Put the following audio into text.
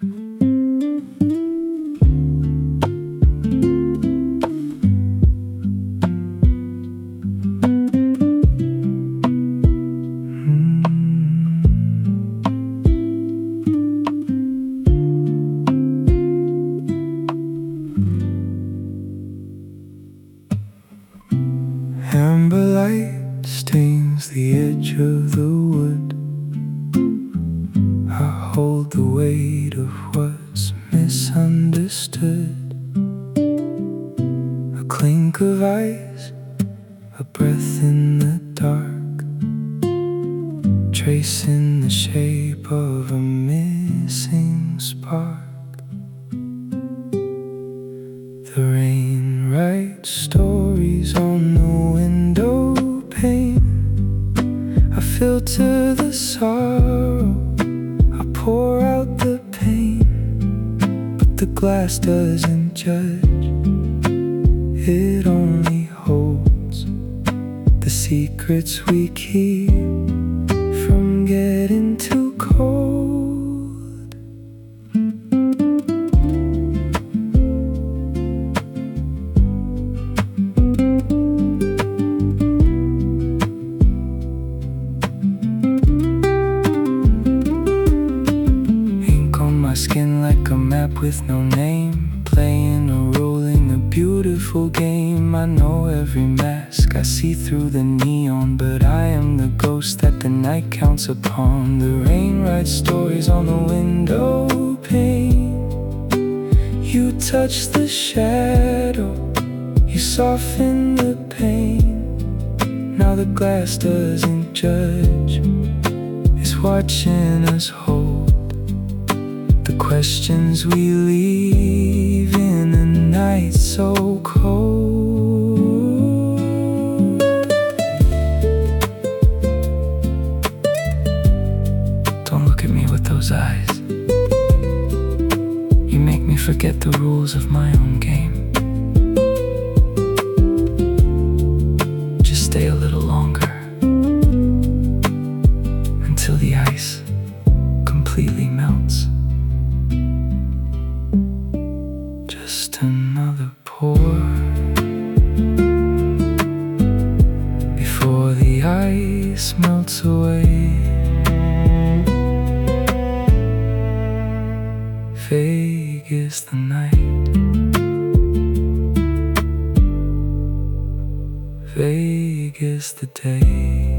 Amber light stains the edge of the wood. I hold the weight of what's misunderstood. A clink of ice, a breath in the dark, tracing the shape of a missing spark. The rain writes stories on the window pane. I filter the sorrow, I pour out the pain, but the glass doesn't judge, it only holds the secrets we keep from getting too cold. My skin like a map with no name, playing a role in a beautiful game. I know every mask, I see through the neon, but I am the ghost that the night counts upon. The rain writes stories on the window pane. You touch the shadow, you soften the pain. Now the glass doesn't judge, it's watching us hold the questions we leave in a night so cold. Don't look at me with those eyes, you make me forget the rules of my own game. Just stay a little longer, until the ice completely melts. Just another pour before the ice melts away. Vague is the night, vague is the day.